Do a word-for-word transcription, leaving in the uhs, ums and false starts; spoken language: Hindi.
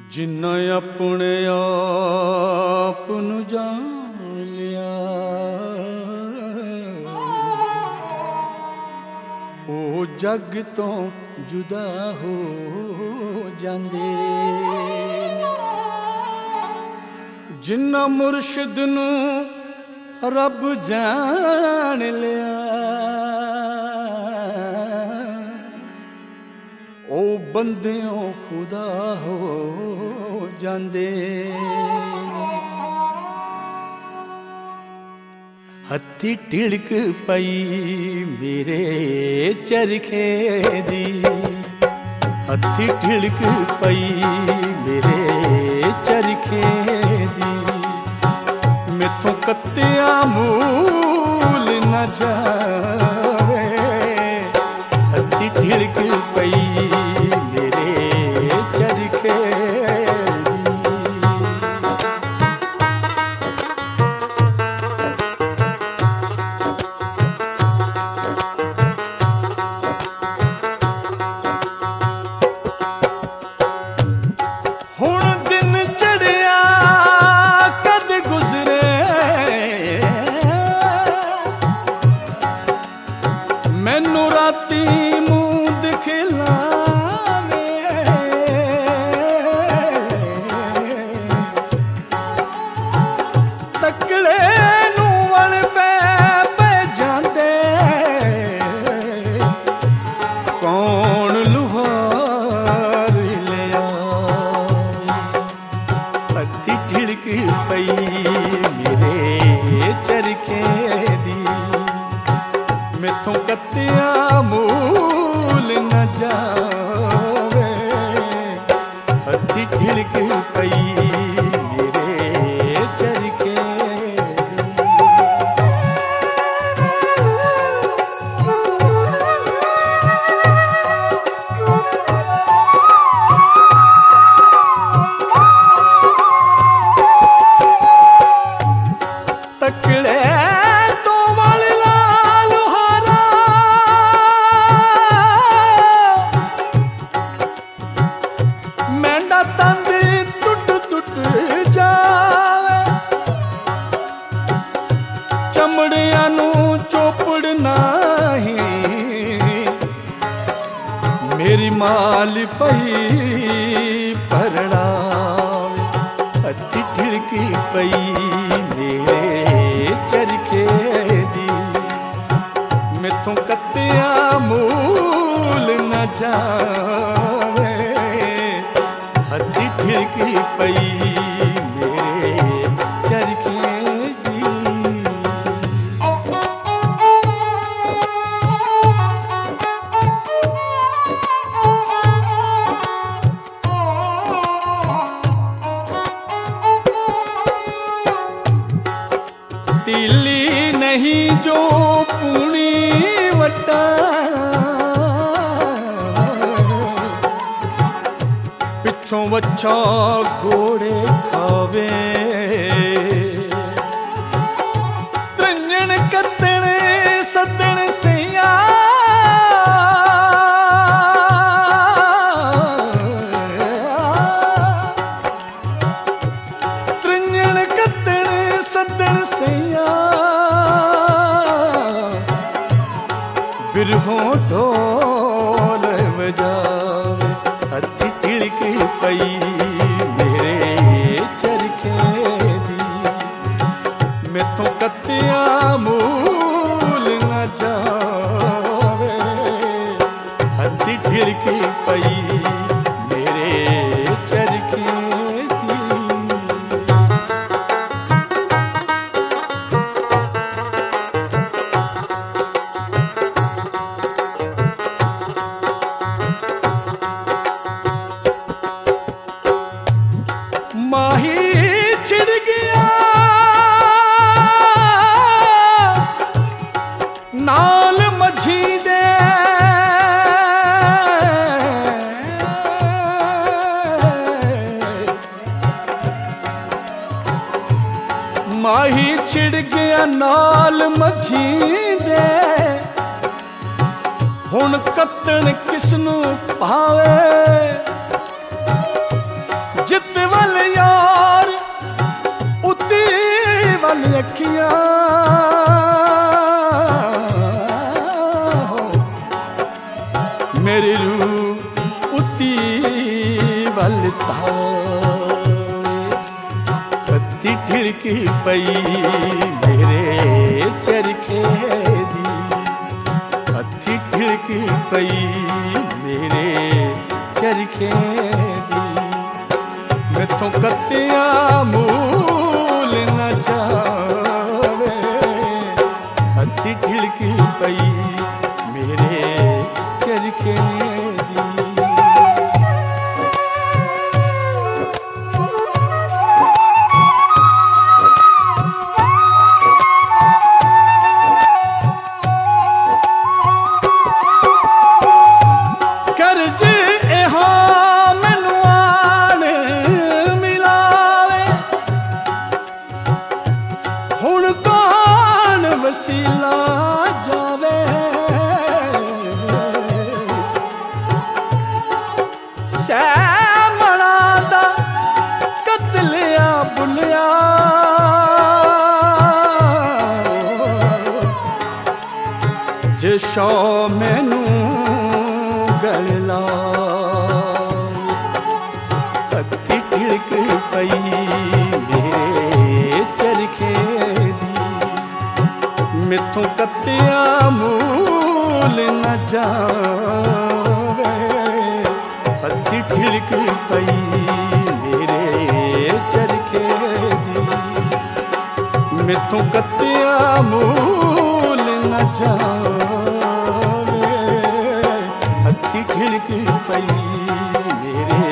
जिन्ना अपने आप नू जान लिया ओ जग तो जुदा हो जांदे। जिन्ना मुर्शिद नू रब जान लिया ओ बंदियों खुदा हो जांदे। हत्थी टिड़क पई मेरे चरखे दी, हत्थी टिड़क पई मेरे चरखे दी। मैथों कत्तिया मूल न जावे, हत्थी टिड़क पई मेरे चरखे मैनू राती मुँह दिखलावे, तकड़े नू वल पै पै जांदे। कौन लुहार लिया हत्थी टिड़क पई मेरे चरखे दी। मैथों कत्तिया मूल न जावे, हत्थी टिड़क पई मेरे चरखे। तकड़े तंद टुट टुट जावे, चमड़िया नू चोपड़ नाही। मेरी माल पई परणावे, हत्थी टिड़क पई मेरे चरखे दी। मैथों कत्तिया मूल न जावे, हत्थी टिड़क पई मेरे चरखे दी। तीली नहीं जो पूनी वटा, पिछों वच्छा घोड़े खावे। त्रिंजण कत्तण सदन सैया, त्रिंजण कत्तण सदन सैया। बिरहों ढोल बजावे, हत्थी टिड़क पई मेरे चरखे दी। मैथों कत्तिया मूल न जावे, हत्थी टिड़क पई मेरे चरखे दी। माही छिड़ गया नाल मझी दे, माही छिड़ गया नाल मझी दे। हुण कत्तण किसनू भावे, वल यार उत्ती वल अखियां मेरी रूह उत्ती वल तारे पत्ती ठिड़की पई मेरे चरखे दी पत्ती ठिड़की पई मेरे चरखे दी मैथों कत्तियां मूल न जावे पत्ती ठिड़की पई मेरे चरखे दी वसीला जावे सैमणा दा कतलिया बुलिया जे शौ मैनू गला पत्ती ठिड़क पई मेरे चरखे मैथों कत्तियां मूल न जावे पत्ती ठिड़क पई मेरे चरखे दी मैथों कत्तियां मूल न जावे पत्ती ठिड़क पई मेरे